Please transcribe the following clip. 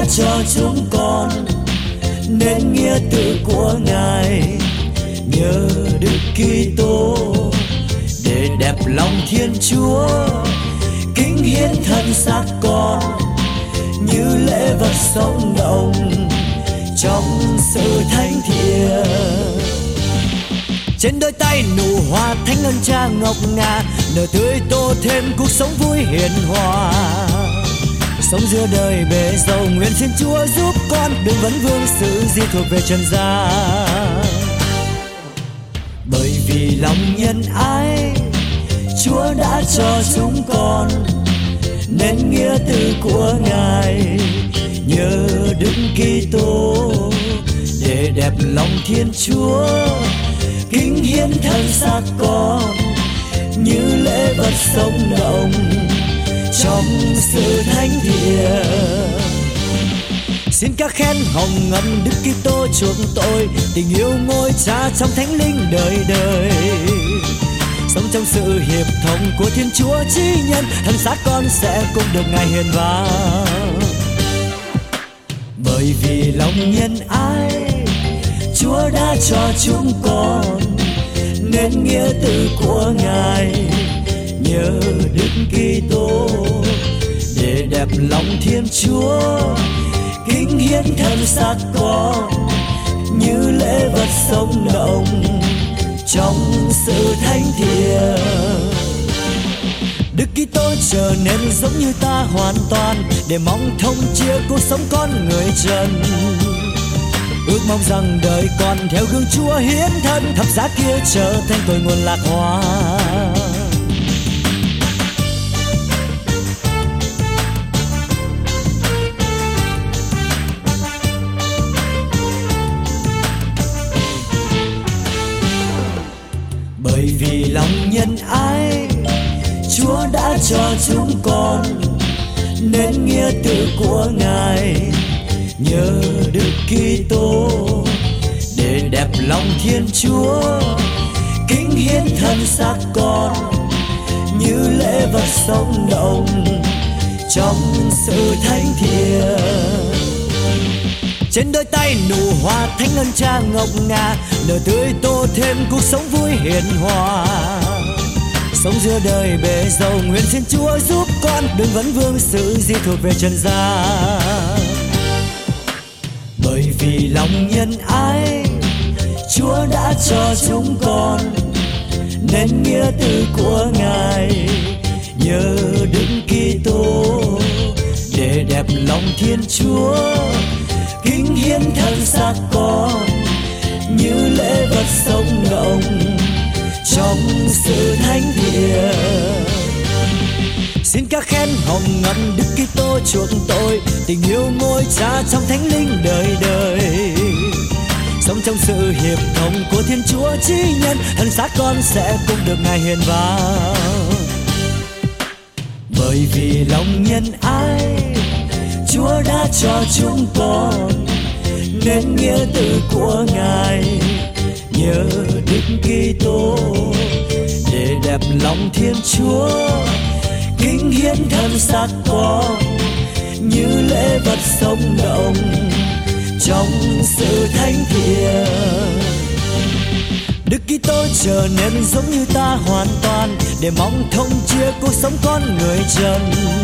đã cho chúng con nên nghĩa tử của Ngài. Nhờ Đức Kitô để đẹp lòng Thiên Chúa, kính hiến thân xác con như lễ vật sống động trong sự thánh thiện. Trên đôi tay nụ hoa thánh ơn Cha ngọc ngà, nở tươi tô thêm cuộc sống vui hiền hòa. Sống giữa đời bề dầu, nguyện xin Chúa giúp con đừng vấn vương sự gì thuộc về trần gian. Bởi vì lòng nhân ái, Chúa đã cho chúng con nên nghĩa tử của Ngài. Nhờ Đức Kitô để đẹp lòng Thiên Chúa, kính hiến thân xác con như lễ vật sống động trong sự thánh thiện. Xin các khen hồng ân Đức Kitô chuộc tội, tình yêu ngôi Cha trong thánh linh đời đời. Sống trong sự hiệp thông của Thiên Chúa Chí Nhân, thân xác con sẽ cùng được Ngài hiền vang. Bởi vì lòng nhân ái, Chúa đã cho chúng con nên nghĩa tử của Ngài. Nhờ Đức Kitô để đẹp lòng Thiên Chúa, kính hiến thân xác con như lễ vật sống động trong sự thánh thiện. Đức Kitô trở nên giống như ta hoàn toàn để mong thông chia cuộc sống con người trần. Ước mong rằng đời con theo gương Chúa hiến thân, thập giá kia trở thành cội nguồn lạc hoa. Bởi vì lòng nhân ái, Chúa đã cho chúng con nên nghĩa tử của Ngài. Nhờ Đức Kitô để đẹp lòng Thiên Chúa, kính hiến thân xác con như lễ vật sống động trong sự thánh thiện. Trên đôi tay nụ hoa thánh ơn Cha ngọc ngà, nở tươi tô thêm cuộc sống vui hiền hòa. Sống giữa đời bề dầu, nguyện xin Chúa giúp con đừng vấn vương sự gì thuộc về trần gian. Bởi vì lòng nhân ái, Chúa đã cho chúng con nên nghĩa tử của Ngài. Nhờ Đức Kitô để đẹp lòng Thiên Chúa, kính hiến thân xác con như lễ vật sống động trong sự thánh thiện. Xin các khen hồng ân Đức Kitô chuộc tội, tình yêu ngôi Cha trong thánh linh đời đời. Sống trong sự hiệp thông của Thiên Chúa Chí Nhân, thân xác con sẽ cùng được Ngài hiền vang. Bởi vì lòng nhân ái, Chúa đã cho chúng con nên nghĩa tử của Ngài. Nhờ Đức Kitô để đẹp lòng Thiên Chúa, kính hiến thân xác con như lễ vật sống động trong sự thánh thiện. Đức Kitô trở nên giống như ta hoàn toàn để mong thông chia cuộc sống con người trần.